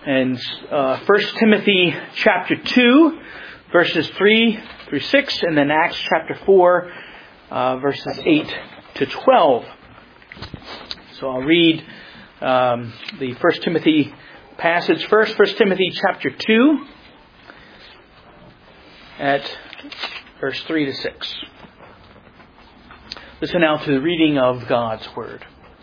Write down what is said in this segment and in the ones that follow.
And 1 Timothy chapter 2, verses 3 through 6, and then Acts chapter 4, verses 8 to 12. So I'll read the 1 Timothy passage first. 1 Timothy chapter 2, at verse 3 to 6. Listen now to the reading of God's Word.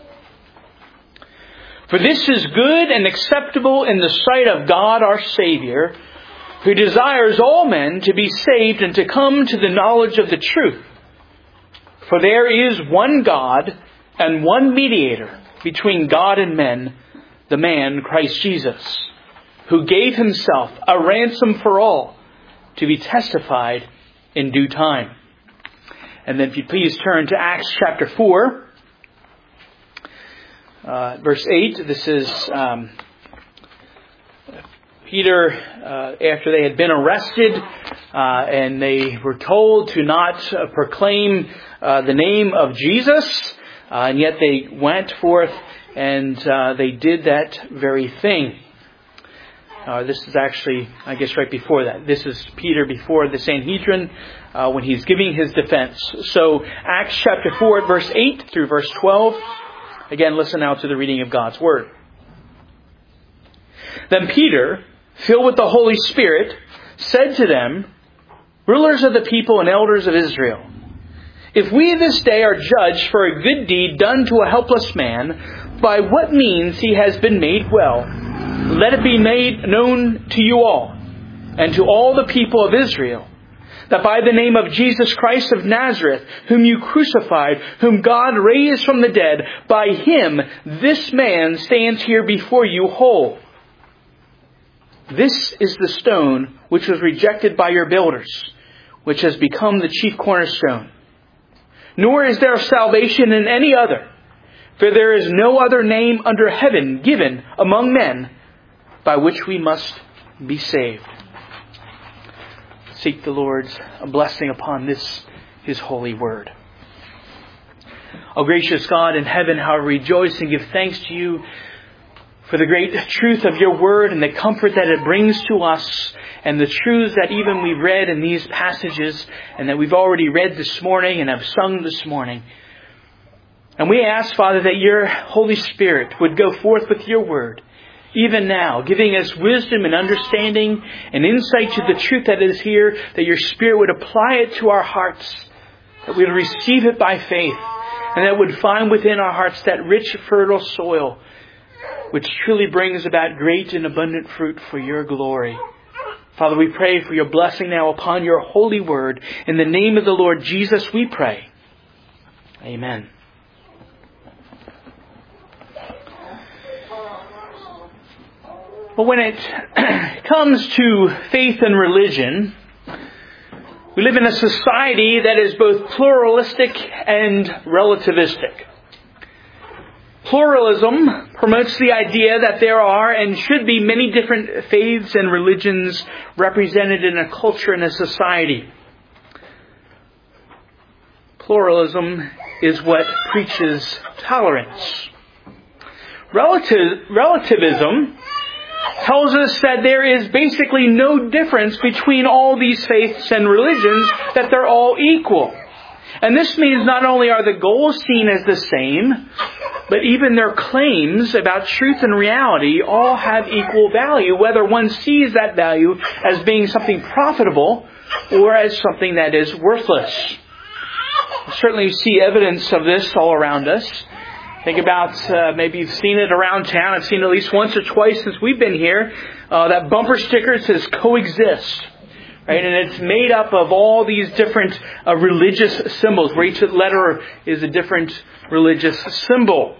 For this is good and acceptable in the sight of God our Savior, who desires all men to be saved and to come to the knowledge of the truth. For there is one God and one mediator between God and men, the man Christ Jesus, who gave himself a ransom for all, to be testified in due time. And then if you please turn to Acts chapter 4, verse 8. This is Peter, after they had been arrested, and they were told to not proclaim the name of Jesus, and yet they went forth and they did that very thing. This is actually, I guess, right before that. This is Peter before the Sanhedrin when he's giving his defense. So Acts chapter 4, verse 8 through verse 12. Again, listen now to the reading of God's Word. Then Peter, filled with the Holy Spirit, said to them, rulers of the people and elders of Israel, if we this day are judged for a good deed done to a helpless man, by what means he has been made well, let it be made known to you all, and to all the people of Israel, that by the name of Jesus Christ of Nazareth, whom you crucified, whom God raised from the dead, by him this man stands here before you whole. This is the stone which was rejected by your builders, which has become the chief cornerstone. Nor is there salvation in any other, for there is no other name under heaven given among men by which we must be saved. Seek the Lord's blessing upon this, His holy word. O gracious God in heaven, how I rejoice and give thanks to you for the great truth of your word and the comfort that it brings to us, and the truths that even we've read in these passages and that we've already read this morning and have sung this morning. And we ask, Father, that your Holy Spirit would go forth with your word, even now, giving us wisdom and understanding and insight to the truth that is here, that your Spirit would apply it to our hearts, that we would receive it by faith, and that would find within our hearts that rich, fertile soil, which truly brings about great and abundant fruit for your glory. Father, we pray for your blessing now upon your holy word. In the name of the Lord Jesus, we pray. Amen. But when it comes to faith and religion, we live in a society that is both pluralistic and relativistic. Pluralism promotes the idea that there are and should be many different faiths and religions represented in a culture and a society. Pluralism is what preaches tolerance. Relativism tells us that there is basically no difference between all these faiths and religions, that they're all equal. And this means not only are the goals seen as the same, but even their claims about truth and reality all have equal value, whether one sees that value as being something profitable or as something that is worthless. Certainly you see evidence of this all around us. Think about, maybe you've seen it around town. I've seen it at least once or twice since we've been here. That bumper sticker says coexist. Right? And it's made up of all these different religious symbols, where each letter is a different religious symbol.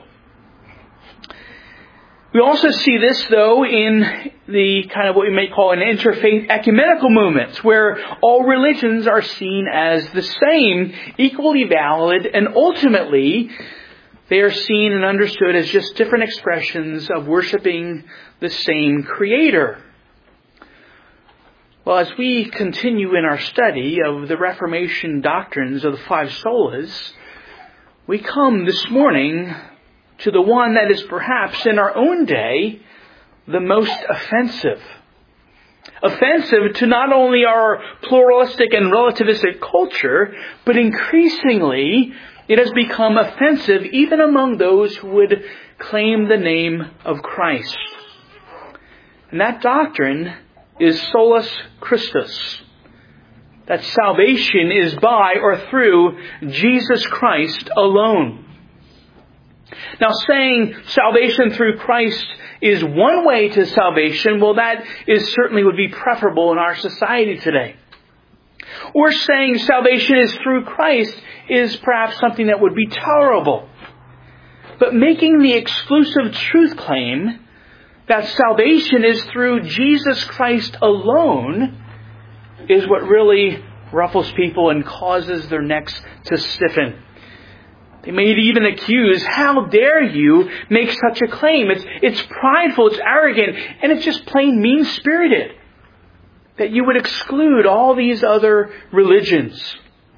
We also see this, though, in the kind of what we may call an interfaith ecumenical movement, where all religions are seen as the same, equally valid, and ultimately they are seen and understood as just different expressions of worshiping the same Creator. Well, as we continue in our study of the Reformation doctrines of the five solas, we come this morning to the one that is perhaps in our own day the most offensive. Offensive to not only our pluralistic and relativistic culture, but increasingly it has become offensive even among those who would claim the name of Christ. And that doctrine is solus Christus. That salvation is by or through Jesus Christ alone. Now, saying salvation through Christ is one way to salvation, well, that is certainly would be preferable in our society today. Or saying salvation is through Christ is perhaps something that would be tolerable. But making the exclusive truth claim that salvation is through Jesus Christ alone is what really ruffles people and causes their necks to stiffen. They may even accuse, how dare you make such a claim? It's prideful, it's arrogant, and it's just plain mean-spirited. That you would exclude all these other religions.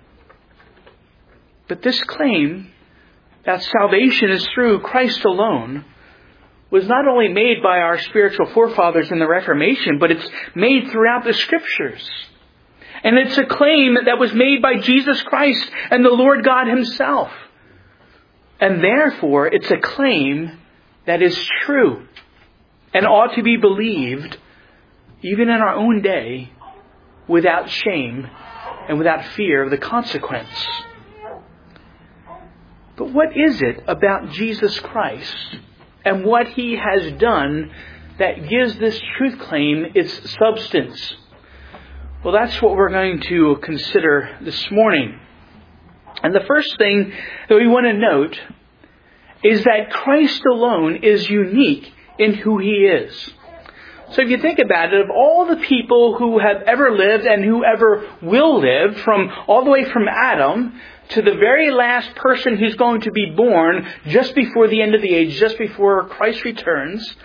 But this claim that salvation is through Christ alone was not only made by our spiritual forefathers in the Reformation, but it's made throughout the Scriptures. And it's a claim that was made by Jesus Christ and the Lord God Himself. And therefore, it's a claim that is true and ought to be believed even in our own day without shame and without fear of the consequence. But what is it about Jesus Christ and what He has done that gives this truth claim its substance? Well, that's what we're going to consider this morning. And the first thing that we want to note is that Christ alone is unique in who He is. So if you think about it, of all the people who have ever lived and who ever will live, from all the way from Adam to the very last person who's going to be born just before the end of the age, just before Christ returns,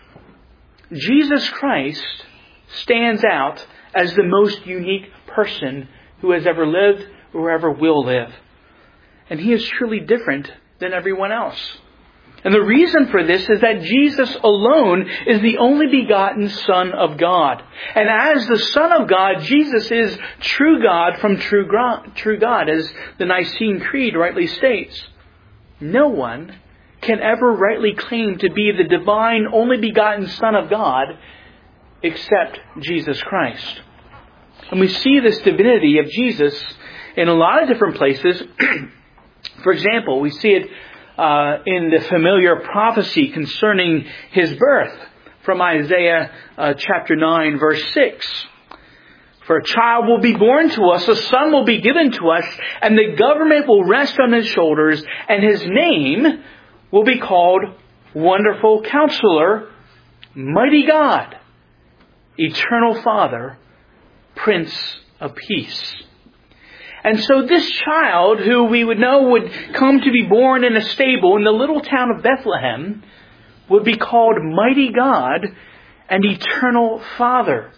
Jesus Christ stands out as the most unique person who has ever lived or ever will live. And He is truly different than everyone else. And the reason for this is that Jesus alone is the only begotten Son of God. And as the Son of God, Jesus is true God from true God, as the Nicene Creed rightly states. No one can ever rightly claim to be the divine, only begotten Son of God except Jesus Christ. And we see this divinity of Jesus in a lot of different places. For example, we see it in the familiar prophecy concerning His birth from Isaiah chapter 9, verse 6. For a child will be born to us, a son will be given to us, and the government will rest on His shoulders, and His name will be called Wonderful Counselor, Mighty God, Eternal Father, Prince of Peace. And so this child, who we would know would come to be born in a stable in the little town of Bethlehem, would be called Mighty God and Eternal Father.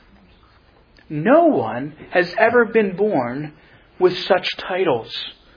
No one has ever been born with such titles.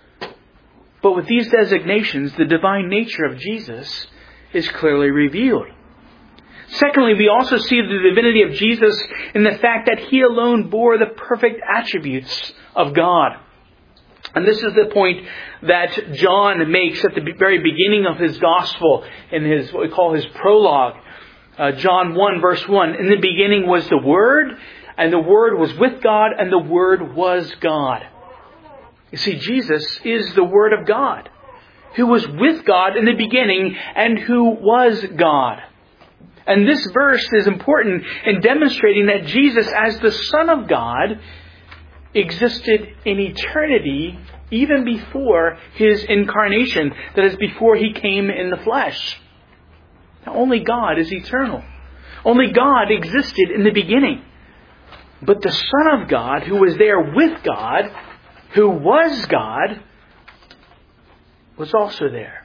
But with these designations, the divine nature of Jesus is clearly revealed. Secondly, we also see the divinity of Jesus in the fact that He alone bore the perfect attributes of God. And this is the point that John makes at the very beginning of his gospel in his what we call his prologue. John 1 verse 1. In the beginning was the Word, and the Word was with God, and the Word was God. You see, Jesus is the Word of God, who was with God in the beginning and who was God. And this verse is important in demonstrating that Jesus, as the Son of God, existed in eternity even before His incarnation. That is, before He came in the flesh. Now, only God is eternal. Only God existed in the beginning. But the Son of God, who was there with God, who was God, was also there.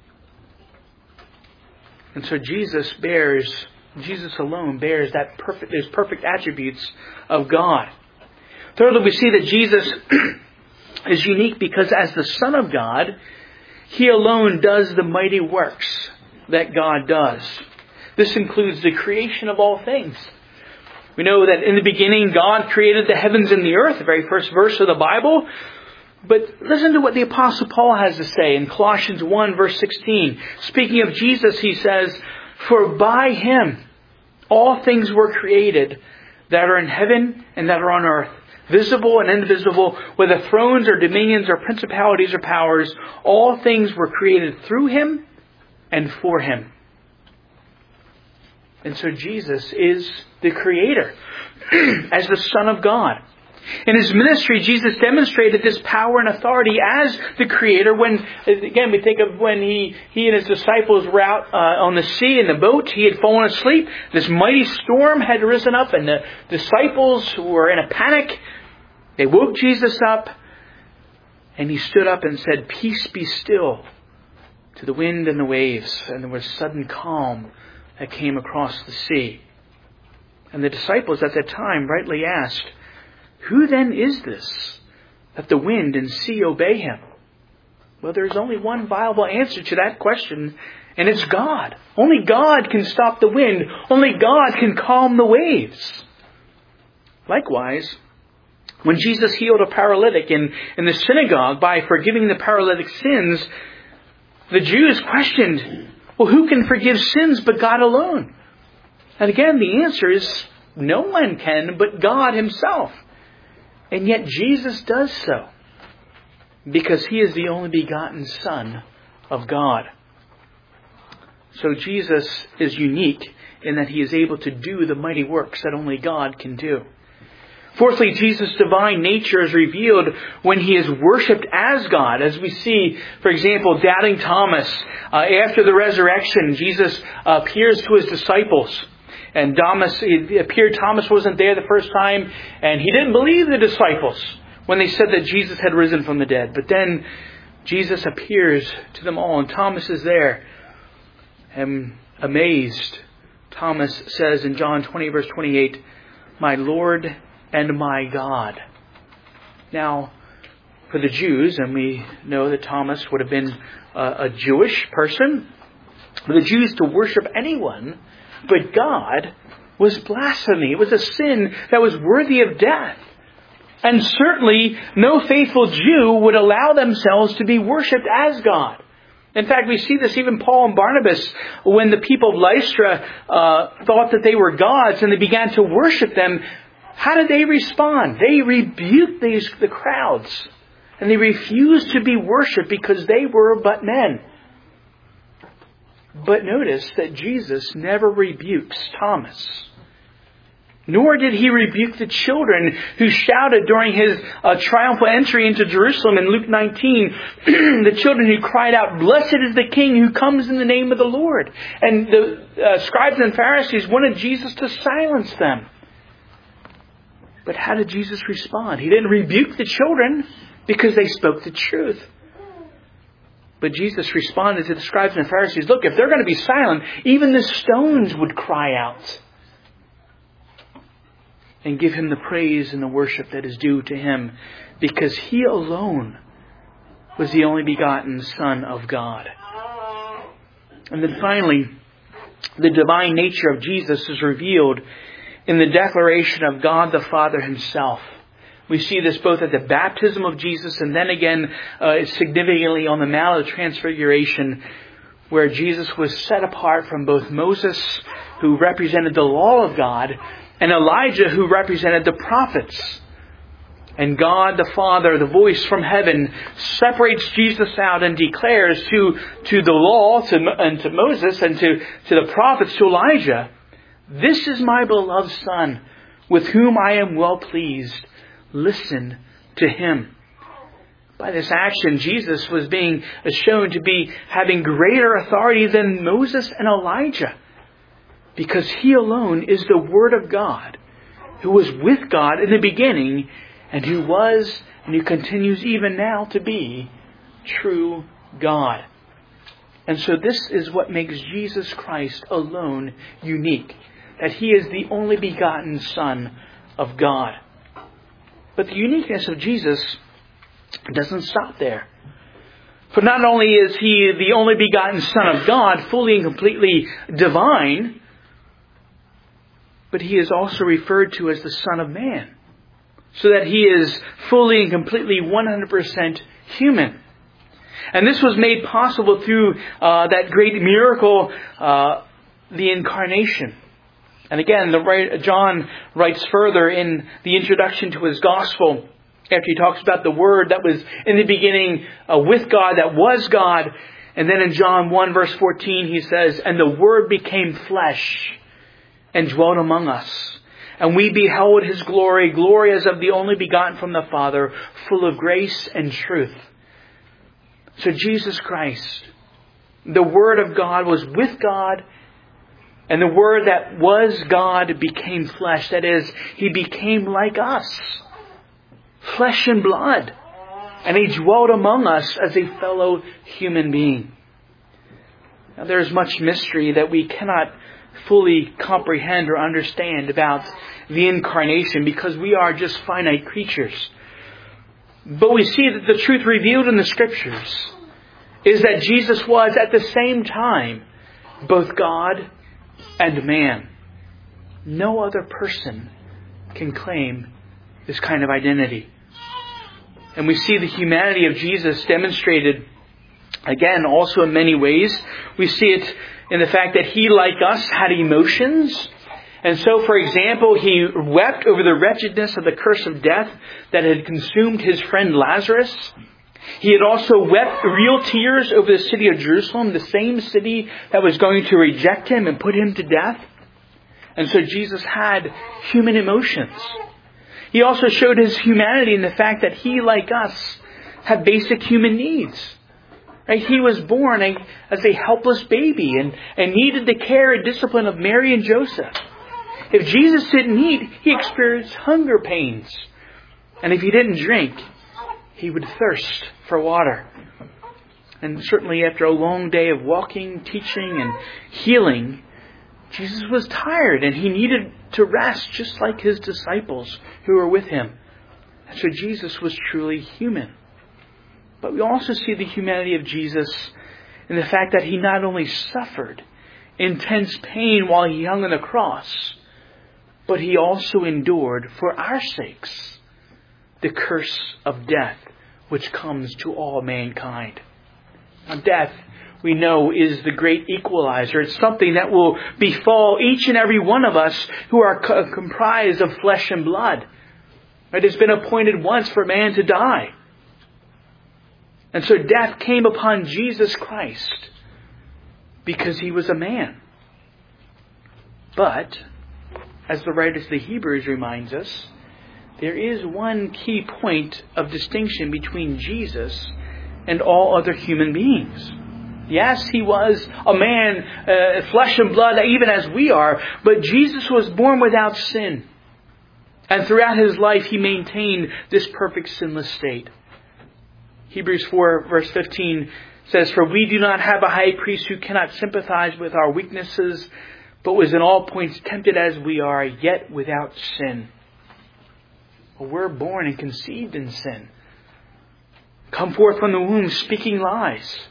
And so Jesus alone bears those perfect attributes of God. Thirdly, we see that Jesus is unique because as the Son of God, He alone does the mighty works that God does. This includes the creation of all things. We know that in the beginning God created the heavens and the earth, the very first verse of the Bible. But listen to what the Apostle Paul has to say in Colossians 1 verse 16. Speaking of Jesus, he says, "For by Him all things were created that are in heaven and that are on earth, visible and invisible, whether thrones or dominions or principalities or powers, all things were created through Him and for Him." And so Jesus is the Creator as the Son of God. In His ministry, Jesus demonstrated this power and authority as the Creator when, again, we think of when He and His disciples were out on the sea in the boat. He had fallen asleep. This mighty storm had risen up and the disciples were in a panic. They woke Jesus up and He stood up and said, "Peace be still," to the wind and the waves. And there was sudden calm that came across the sea. And the disciples at that time rightly asked, "Who then is this, that the wind and sea obey Him?" Well, there's only one viable answer to that question, and it's God. Only God can stop the wind. Only God can calm the waves. Likewise, when Jesus healed a paralytic in the synagogue by forgiving the paralytic's sins, the Jews questioned, well, who can forgive sins but God alone? And again, the answer is no one can but God Himself. And yet Jesus does so because He is the only begotten Son of God. So Jesus is unique in that He is able to do the mighty works that only God can do. Fourthly, Jesus' divine nature is revealed when He is worshipped as God. As we see, for example, doubting Thomas. After the resurrection, Jesus appears to His disciples. And Thomas wasn't there the first time, and he didn't believe the disciples when they said that Jesus had risen from the dead. But then Jesus appears to them all, and Thomas is there. And amazed, Thomas says in John 20 verse 28, "My Lord and my God." Now, for the Jews, and we know that Thomas would have been a Jewish person, for the Jews to worship anyone but God was blasphemy. It was a sin that was worthy of death. And certainly no faithful Jew would allow themselves to be worshipped as God. In fact, we see this even Paul and Barnabas, when the people of Lystra thought that they were gods and they began to worship them. How did they respond? They rebuked the crowds. And they refused to be worshipped because they were but men. But notice that Jesus never rebukes Thomas. Nor did He rebuke the children who shouted during His triumphal entry into Jerusalem in Luke 19. The children who cried out, "Blessed is the King who comes in the name of the Lord." And the scribes and Pharisees wanted Jesus to silence them. But how did Jesus respond? He didn't rebuke the children because they spoke the truth. But Jesus responded to the scribes and Pharisees, look, if they're going to be silent, even the stones would cry out and give Him the praise and the worship that is due to Him, because He alone was the only begotten Son of God. And then finally, the divine nature of Jesus is revealed in the declaration of God the Father Himself. We see this both at the baptism of Jesus and then again significantly on the Mount of Transfiguration, where Jesus was set apart from both Moses, who represented the law of God, and Elijah, who represented the prophets. And God the Father, the voice from heaven, separates Jesus out and declares to the law, and to Moses, and to the prophets, to Elijah, "This is my beloved Son, with whom I am well pleased. Listen to Him." By this action, Jesus was being shown to be having greater authority than Moses and Elijah, because He alone is the Word of God, who was with God in the beginning, and who was and who continues even now to be true God. And so this is what makes Jesus Christ alone unique, that He is the only begotten Son of God. But the uniqueness of Jesus doesn't stop there. For not only is He the only begotten Son of God, fully and completely divine, but he is also referred to as the Son of Man, so that he is fully and completely 100% human. And this was made possible through that great miracle, the Incarnation. And again, John writes further in the introduction to his Gospel, after he talks about the Word that was in the beginning with God, that was God. And then in John 1 verse 14 he says, "And the Word became flesh and dwelt among us. And we beheld his glory, glory as of the only begotten from the Father, full of grace and truth." So Jesus Christ, the Word of God, was with God. And the Word that was God became flesh. That is, he became like us. Flesh and blood. And he dwelt among us as a fellow human being. Now, there's much mystery that we cannot fully comprehend or understand about the Incarnation, because we are just finite creatures. But we see that the truth revealed in the Scriptures is that Jesus was at the same time both God and man. No other person can claim this kind of identity. And we see the humanity of Jesus demonstrated, again, also in many ways. We see it in the fact that he, like us, had emotions. And so, for example, he wept over the wretchedness of the curse of death that had consumed his friend Lazarus. He had also wept real tears over the city of Jerusalem, the same city that was going to reject him and put him to death. And so Jesus had human emotions. He also showed his humanity in the fact that he, like us, had basic human needs. Right? He was born as a helpless baby and needed the care and discipline of Mary and Joseph. If Jesus didn't eat, he experienced hunger pains. And if he didn't drink, he would thirst for water. And certainly after a long day of walking, teaching, and healing, Jesus was tired and he needed to rest, just like his disciples who were with him. And so Jesus was truly human. But we also see the humanity of Jesus in the fact that he not only suffered intense pain while he hung on the cross, but he also endured for our sakes the curse of death which comes to all mankind. Now, death, we know, is the great equalizer. It's something that will befall each and every one of us who are comprised of flesh and blood. It has been appointed once for man to die. And so death came upon Jesus Christ because he was a man. But, as the writer to the Hebrews reminds us, there is one key point of distinction between Jesus and all other human beings. Yes, he was a man, flesh and blood, even as we are, but Jesus was born without sin. And throughout his life, he maintained this perfect sinless state. Hebrews 4 verse 15 says, "For we do not have a high priest who cannot sympathize with our weaknesses, but was in all points tempted as we are, yet without sin." Well, we're born and conceived in sin. Come forth from the womb speaking lies.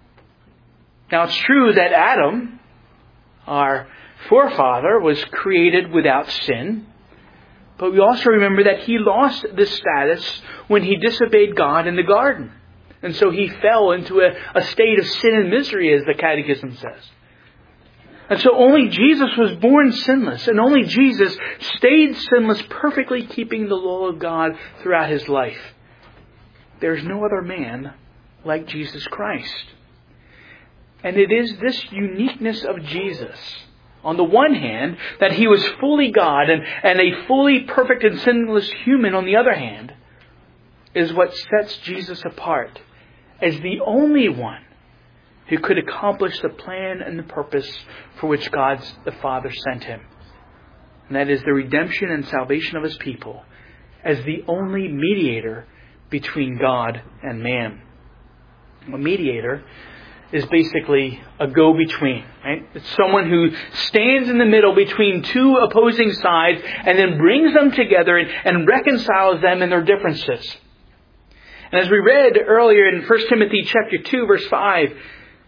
Now it's true that Adam, our forefather, was created without sin. But we also remember that he lost this status when he disobeyed God in the garden. And so he fell into a state of sin and misery, as the Catechism says. And so only Jesus was born sinless, and only Jesus stayed sinless, perfectly keeping the law of God throughout his life. There's no other man like Jesus Christ. And it is this uniqueness of Jesus, on the one hand, that he was fully God and a fully perfect and sinless human on the other hand, is what sets Jesus apart as the only one who could accomplish the plan and the purpose for which God the Father sent him. And that is the redemption and salvation of his people, as the only mediator between God and man. A mediator is basically a go-between, right? It's someone who stands in the middle between two opposing sides and then brings them together and reconciles them in their differences. And as we read earlier in 1 Timothy chapter 2, verse 5,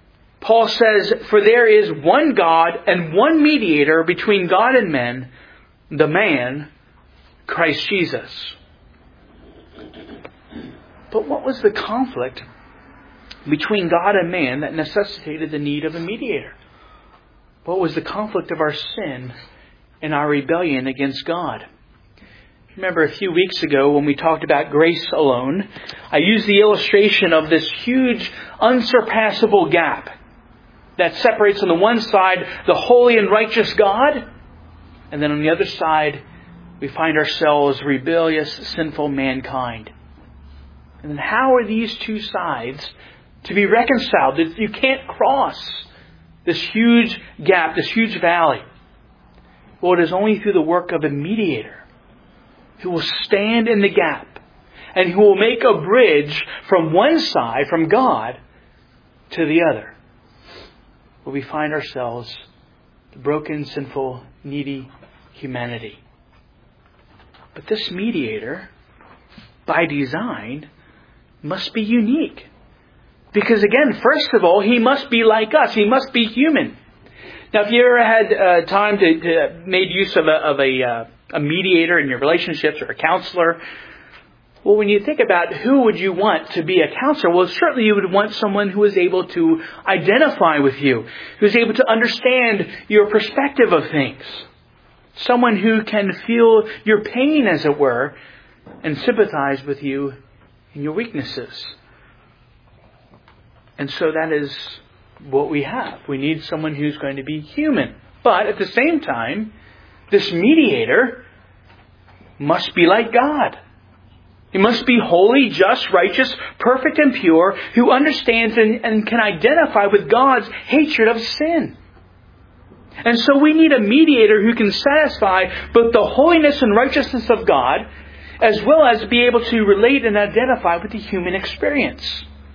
Paul says, "For there is one God and one mediator between God and men, the man, Christ Jesus. But what was the conflict between God and man that necessitated the need of a mediator? What was the conflict of our sin and our rebellion against God? Remember a few weeks ago when we talked about grace alone, I used the illustration of this huge, unsurpassable gap that separates on the one side the holy and righteous God, and then on the other side we find ourselves rebellious, sinful mankind. And then how are these two sides to be reconciled? You can't cross this huge gap, this huge valley. Well, it is only through the work of a mediator who will stand in the gap and who will make a bridge from one side, from God, to the other, where we find ourselves, the broken, sinful, needy humanity. But this mediator, by design, must be unique. Because again, first of all, he must be like us. He must be human. Now, if you ever had time to made use of a mediator in your relationships or a counselor, well, when you think about who would you want to be a counselor, well, certainly you would want someone who is able to identify with you, who is able to understand your perspective of things, someone who can feel your pain, as it were, and sympathize with you in your weaknesses. And so that is what we have. We need someone who's going to be human. But at the same time, this mediator must be like God. He must be holy, just, righteous, perfect, and pure, who understands and can identify with God's hatred of sin. And so we need a mediator who can satisfy both the holiness and righteousness of God, as well as be able to relate and identify with the human experience.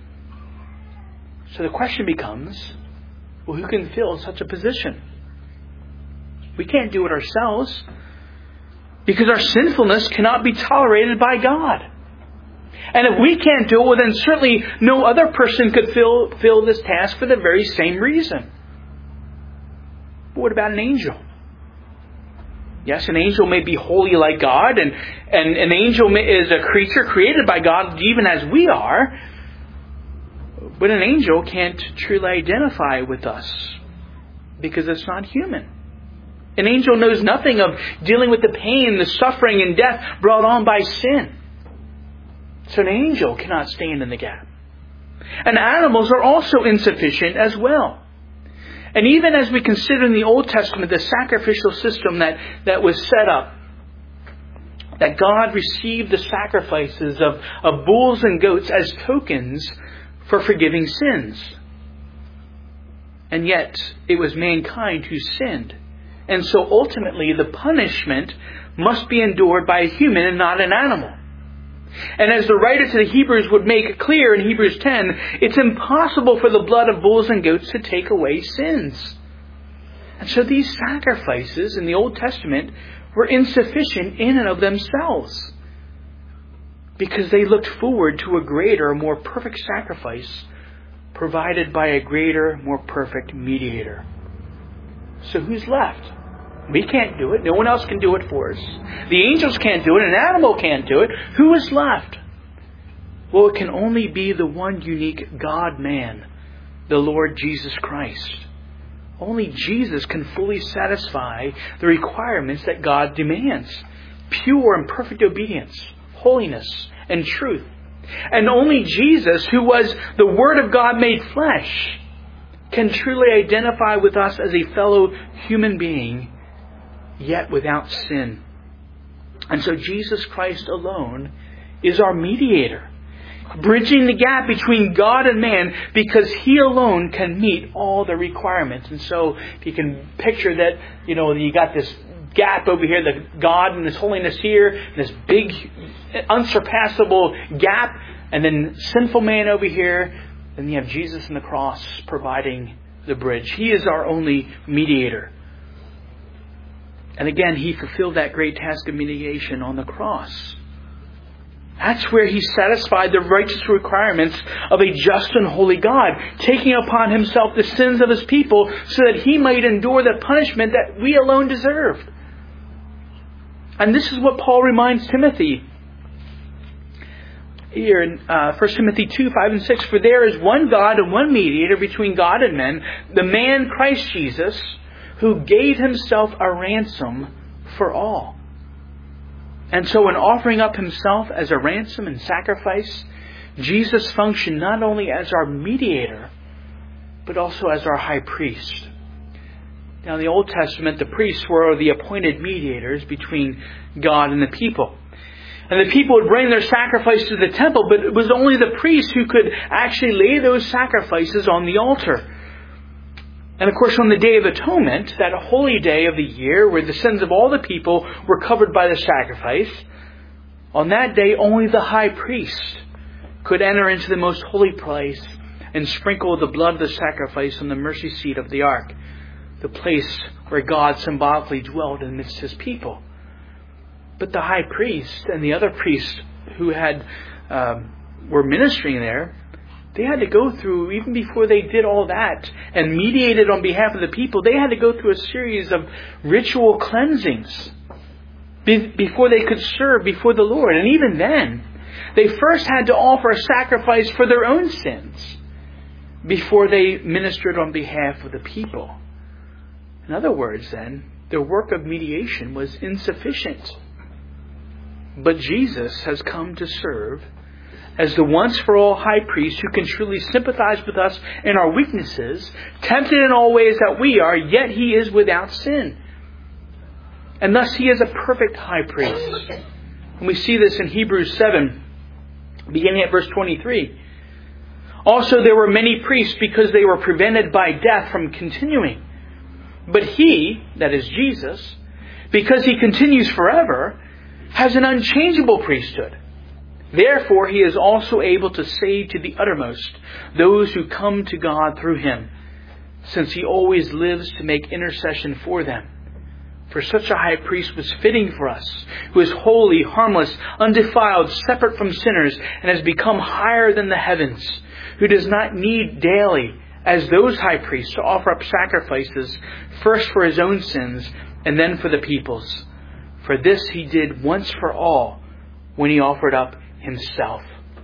So the question becomes, well, who can fill such a position? We can't do it ourselves, because our sinfulness cannot be tolerated by God. And if we can't do it, well, then certainly no other person could fill this task for the very same reason. But what about an angel? Yes, an angel may be holy like God, and an angel is a creature created by God even as we are. But an angel can't truly identify with us because it's not human. An angel knows nothing of dealing with the pain, the suffering, and death brought on by sin. So an angel cannot stand in the gap. And animals are also insufficient as well. And even as we consider in the Old Testament the sacrificial system that was set up, that God received the sacrifices of bulls and goats as tokens for forgiving sins. And yet, it was mankind who sinned. And so ultimately, the punishment must be endured by a human and not an animal. And as the writer to the Hebrews would make clear in Hebrews 10, it's impossible for the blood of bulls and goats to take away sins. And so these sacrifices in the Old Testament were insufficient in and of themselves, because they looked forward to a greater, more perfect sacrifice provided by a greater, more perfect mediator. So who's left? We can't do it. No one else can do it for us. The angels can't do it. An animal can't do it. Who is left? Well, it can only be the one unique God-man, the Lord Jesus Christ. Only Jesus can fully satisfy the requirements that God demands. Pure and perfect obedience, holiness, and truth. And only Jesus, who was the Word of God made flesh, can truly identify with us as a fellow human being, yet without sin. And so Jesus Christ alone is our mediator, bridging the gap between God and man, because He alone can meet all the requirements. And so if you can picture that, you got this gap over here, the God and His holiness here, this big, unsurpassable gap, and then sinful man over here, then you have Jesus on the cross providing the bridge. He is our only mediator. And again, He fulfilled that great task of mediation on the cross. That's where He satisfied the righteous requirements of a just and holy God, taking upon Himself the sins of His people so that He might endure the punishment that we alone deserved. And this is what Paul reminds Timothy here in 1 Timothy 2, 5 and 6. For there is one God and one mediator between God and men, the man Christ Jesus, who gave himself a ransom for all. And so in offering up himself as a ransom and sacrifice, Jesus functioned not only as our mediator, but also as our high priest. Now in the Old Testament, the priests were the appointed mediators between God and the people. And the people would bring their sacrifice to the temple, but it was only the priest who could actually lay those sacrifices on the altar. And of course, on the Day of Atonement, that holy day of the year where the sins of all the people were covered by the sacrifice, on that day only the high priest could enter into the most holy place and sprinkle the blood of the sacrifice on the mercy seat of the ark, the place where God symbolically dwelled amidst his people. But the high priest and the other priests who were ministering there, they had to go through, even before they did all that and mediated on behalf of the people, they had to go through a series of ritual cleansings before they could serve before the Lord. And even then, they first had to offer a sacrifice for their own sins before they ministered on behalf of the people. In other words, then, their work of mediation was insufficient. But Jesus has come to serve as the once-for-all high priest who can truly sympathize with us in our weaknesses, tempted in all ways that we are, yet he is without sin. And thus he is a perfect high priest. And we see this in Hebrews 7, beginning at verse 23. Also there were many priests because they were prevented by death from continuing. But he, that is Jesus, because he continues forever, has an unchangeable priesthood. Therefore, he is also able to save to the uttermost those who come to God through him, since he always lives to make intercession for them. For such a high priest was fitting for us, who is holy, harmless, undefiled, separate from sinners, and has become higher than the heavens, who does not need daily, as those high priests, to offer up sacrifices, first for his own sins, and then for the people's. For this he did once for all, when he offered up himself.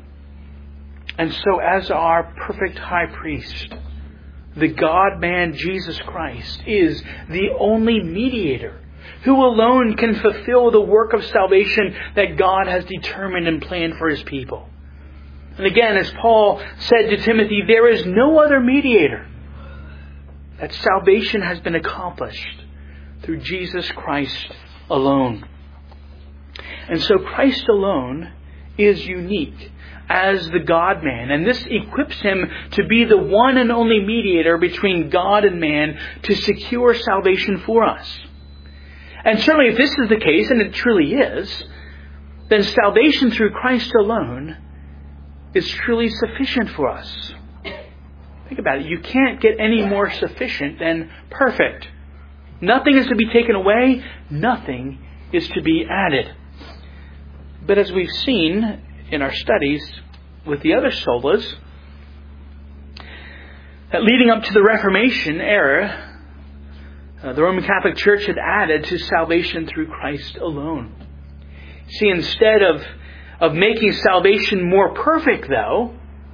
And so as our perfect high priest, the God-man Jesus Christ is the only mediator who alone can fulfill the work of salvation that God has determined and planned for his people. And again, as Paul said to Timothy, there is no other mediator. That salvation has been accomplished through Jesus Christ alone. And so Christ alone is unique as the God-man. And this equips him to be the one and only mediator between God and man to secure salvation for us. And certainly if this is the case, and it truly is, then salvation through Christ alone is truly sufficient for us. Think about it. You can't get any more sufficient than perfect. Nothing is to be taken away. Nothing is to be added. But as we've seen in our studies with the other solas, that leading up to the Reformation era, the Roman Catholic Church had added to salvation through Christ alone. See, instead of making salvation more perfect, though,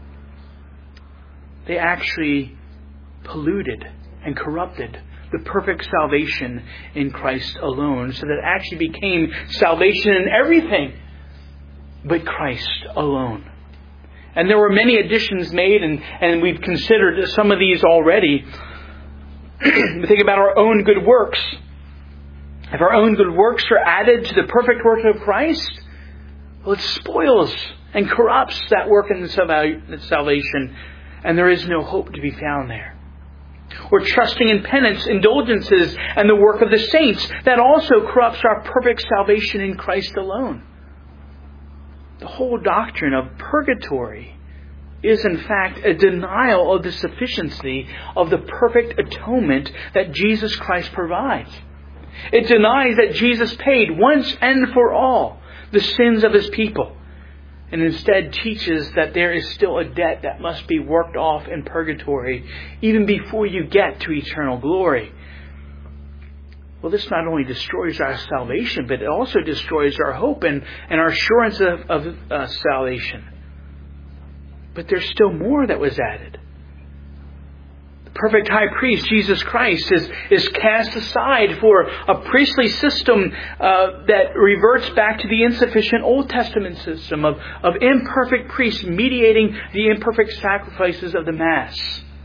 they actually polluted and corrupted the perfect salvation in Christ alone, so that it actually became salvation in everything but Christ alone. And there were many additions made, and we've considered some of these already. We think about our own good works. If our own good works are added to the perfect work of Christ, well, it spoils and corrupts that work in the salvation, and there is no hope to be found there. Or trusting in penance, indulgences, and the work of the saints, that also corrupts our perfect salvation in Christ alone. The whole doctrine of purgatory is in fact a denial of the sufficiency of the perfect atonement that Jesus Christ provides. It denies that Jesus paid once and for all the sins of his people, and instead teaches that there is still a debt that must be worked off in purgatory even before you get to eternal glory. well, this not only destroys our salvation, but it also destroys our hope and our assurance of salvation. But there's still more that was added. The perfect high priest, Jesus Christ, is cast aside for a priestly system that reverts back to the insufficient Old Testament system of imperfect priests mediating the imperfect sacrifices of the Mass.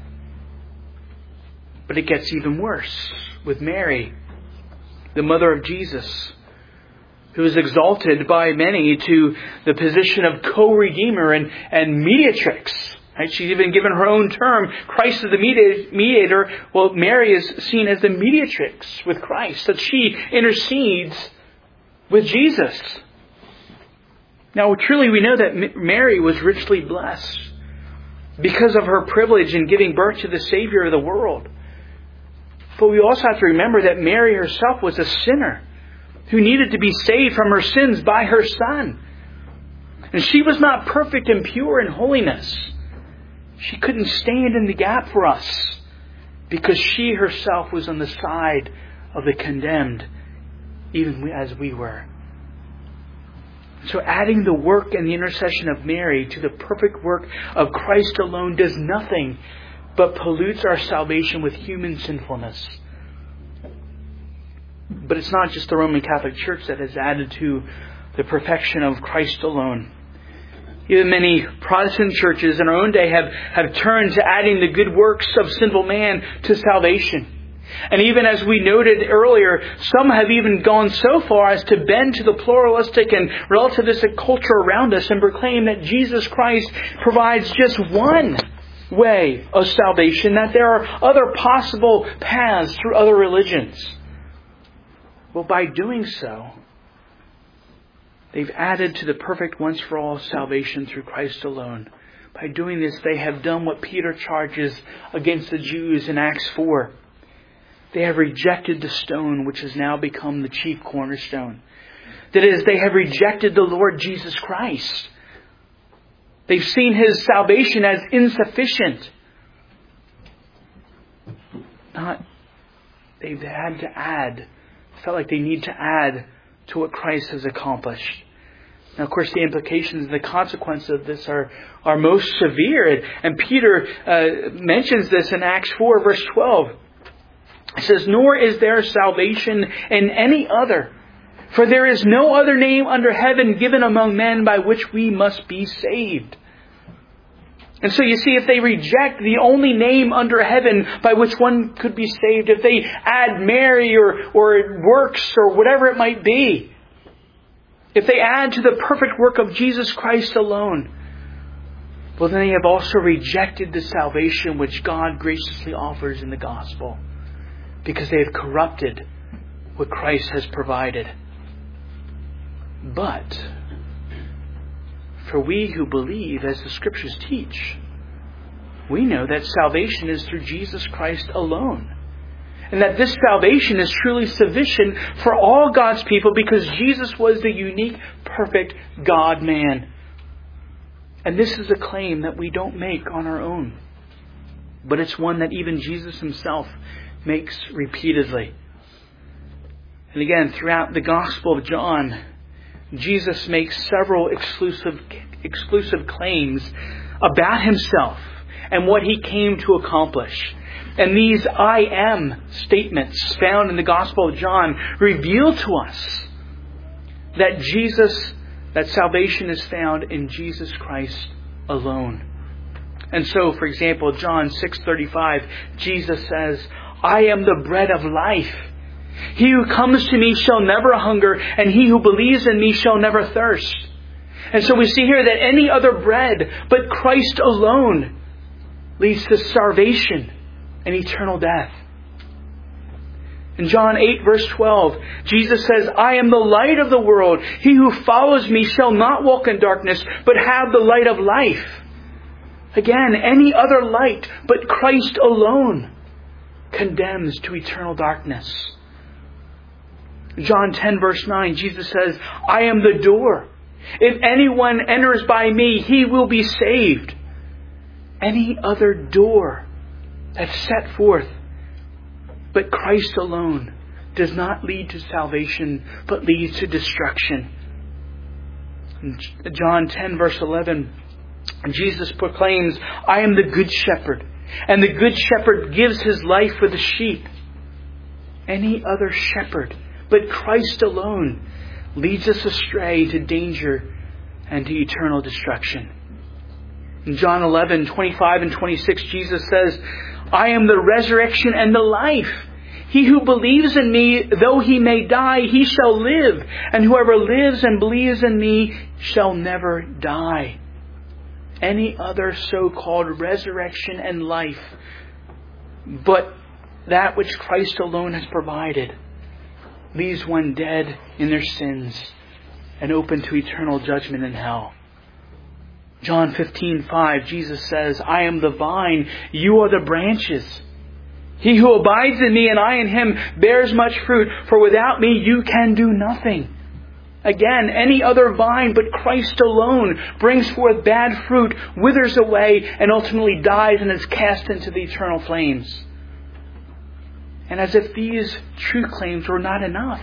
But it gets even worse with Mary, the mother of Jesus, who is exalted by many to the position of co-redeemer and mediatrix. Right? She's even given her own term. Christ is the mediator. Well, Mary is seen as the mediatrix with Christ, that she intercedes with Jesus. Now, truly we know that Mary was richly blessed because of her privilege in giving birth to the Savior of the world. But we also have to remember that Mary herself was a sinner who needed to be saved from her sins by her Son. And she was not perfect and pure in holiness. She couldn't stand in the gap for us because she herself was on the side of the condemned, even as we were. So adding the work and the intercession of Mary to the perfect work of Christ alone does nothing but pollutes our salvation with human sinfulness. But it's not just the Roman Catholic Church that has added to the perfection of Christ alone. Even many Protestant churches in our own day have turned to adding the good works of sinful man to salvation. And even as we noted earlier, some have even gone so far as to bend to the pluralistic and relativistic culture around us and proclaim that Jesus Christ provides just one way of salvation, that there are other possible paths through other religions. Well, by doing so, they've added to the perfect once-for-all salvation through Christ alone. By doing this, they have done what Peter charges against the Jews in Acts 4. They have rejected the stone which has now become the chief cornerstone. That is, they have rejected the Lord Jesus Christ. They've seen His salvation as insufficient. They've had to add, felt like they need to add to what Christ has accomplished. Now, of course, the implications and the consequences of this are most severe. And Peter mentions this in Acts 4, verse 12. It says, "Nor is there salvation in any other, for there is no other name under heaven given among men by which we must be saved." And so you see, if they reject the only name under heaven by which one could be saved, if they add Mary or works or whatever it might be, if they add to the perfect work of Jesus Christ alone, well, then they have also rejected the salvation which God graciously offers in the gospel, because they have corrupted what Christ has provided. But for we who believe, as the Scriptures teach, we know that salvation is through Jesus Christ alone. And that this salvation is truly sufficient for all God's people because Jesus was the unique, perfect God-man. And this is a claim that we don't make on our own, but it's one that even Jesus Himself makes repeatedly. And again, throughout the Gospel of John, Jesus makes several exclusive claims about Himself and what He came to accomplish. And these I am statements found in the Gospel of John reveal to us that salvation is found in Jesus Christ alone. And so, for example, John 6:35, Jesus says, "I am the bread of life. He who comes to me shall never hunger, and he who believes in me shall never thirst." And so we see here that any other bread but Christ alone leads to starvation and eternal death. In John 8, verse 12, Jesus says, "I am the light of the world. He who follows me shall not walk in darkness, but have the light of life." Again, any other light but Christ alone condemns to eternal darkness. John 10, verse 9, Jesus says, "I am the door. If anyone enters by me, he will be saved." Any other door that's set forth but Christ alone does not lead to salvation, but leads to destruction. In John 10 verse 11, Jesus proclaims, I am the good shepherd, and the good shepherd gives his life for the sheep. Any other shepherd but Christ alone leads us astray to danger and to eternal destruction. In John 11, 25 and 26, Jesus says, I am the resurrection and the life. He who believes in me, though he may die, he shall live. And whoever lives and believes in me shall never die. Any other so-called resurrection and life, but that which Christ alone has provided, leaves one dead in their sins and open to eternal judgment in hell. John 15:5, Jesus says, I am the vine, you are the branches. He who abides in me and I in him bears much fruit, for without me you can do nothing. Again, any other vine but Christ alone brings forth bad fruit, withers away, and ultimately dies and is cast into the eternal flames. And as if these truth claims were not enough,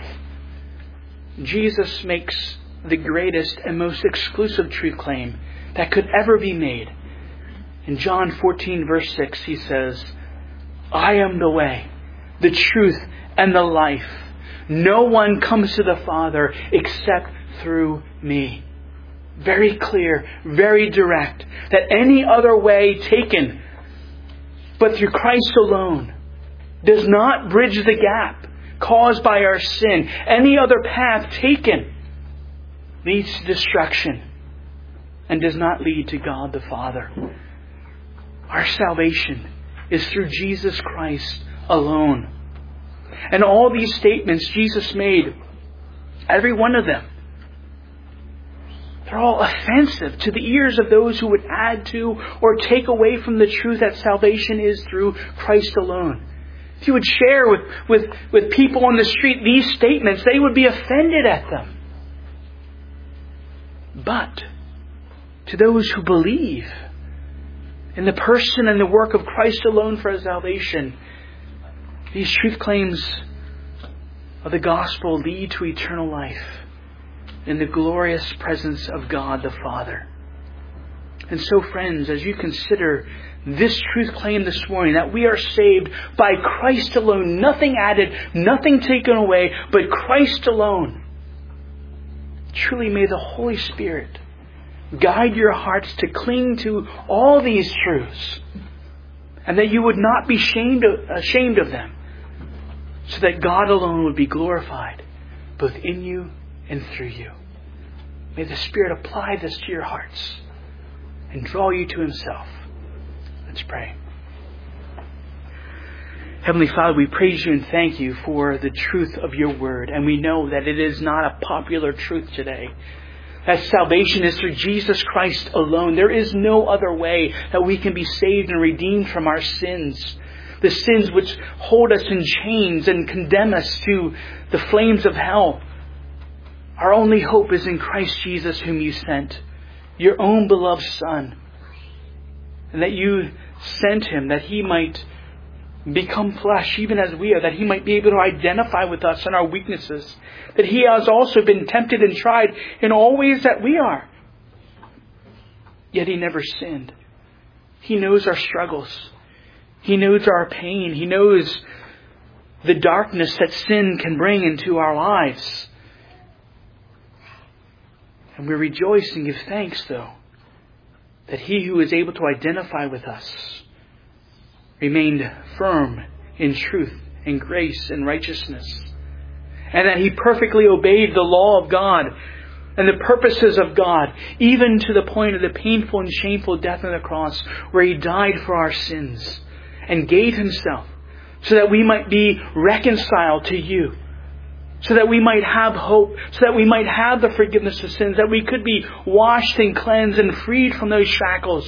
Jesus makes the greatest and most exclusive truth claim that could ever be made. In John 14 verse 6, he says, I am the way, the truth, and the life. No one comes to the Father except through me. Very clear, very direct, that any other way taken but through Christ alone does not bridge the gap caused by our sin. Any other path taken leads to destruction and does not lead to God the Father. Our salvation is through Jesus Christ alone. And all these statements Jesus made, every one of them, they're all offensive to the ears of those who would add to or take away from the truth that salvation is through Christ alone. If you would share with people on the street these statements, they would be offended at them. But to those who believe in the person and the work of Christ alone for salvation, these truth claims of the gospel lead to eternal life in the glorious presence of God the Father. And so, friends, as you consider this truth claim this morning, that we are saved by Christ alone, nothing added, nothing taken away, but Christ alone, truly may the Holy Spirit guide your hearts to cling to all these truths, and that you would not be ashamed of them, so that God alone would be glorified, both in you and through you. May the Spirit apply this to your hearts and draw you to Himself. Let's pray. Heavenly Father, we praise you and thank you for the truth of your word. And we know that it is not a popular truth today, that salvation is through Jesus Christ alone. There is no other way that we can be saved and redeemed from our sins. The sins which hold us in chains and condemn us to the flames of hell. Our only hope is in Christ Jesus, whom you sent, your own beloved Son. And that you sent Him that He might become flesh, even as we are, that He might be able to identify with us in our weaknesses. That He has also been tempted and tried in all ways that we are. Yet He never sinned. He knows our struggles. He knows our pain. He knows the darkness that sin can bring into our lives. And we rejoice and give thanks, though, that He who is able to identify with us remained firm in truth and grace and righteousness. And that He perfectly obeyed the law of God and the purposes of God, even to the point of the painful and shameful death on the cross, where He died for our sins and gave Himself so that we might be reconciled to you, so that we might have hope, so that we might have the forgiveness of sins, that we could be washed and cleansed and freed from those shackles,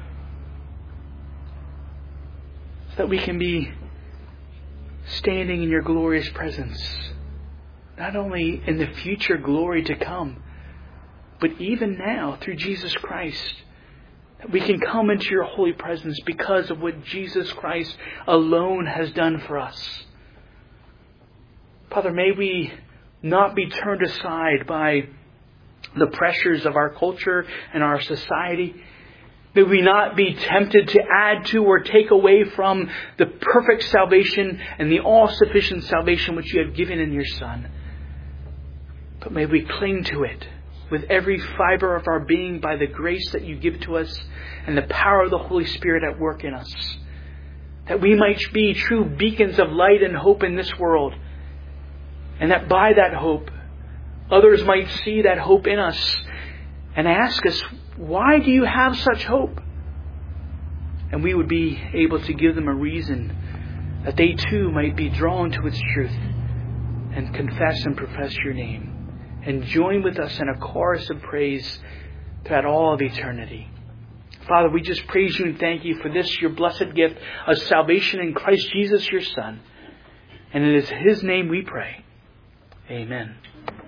so that we can be standing in your glorious presence, not only in the future glory to come, but even now through Jesus Christ, that we can come into your holy presence because of what Jesus Christ alone has done for us. Father, may we not be turned aside by the pressures of our culture and our society. May we not be tempted to add to or take away from the perfect salvation and the all-sufficient salvation which you have given in your Son. But may we cling to it with every fiber of our being by the grace that you give to us and the power of the Holy Spirit at work in us. That we might be true beacons of light and hope in this world. And that by that hope, others might see that hope in us and ask us, why do you have such hope? And we would be able to give them a reason that they too might be drawn to its truth and confess and profess your name and join with us in a chorus of praise throughout all of eternity. Father, we just praise you and thank you for this, your blessed gift of salvation in Christ Jesus, your Son. And it is His name we pray. Amen.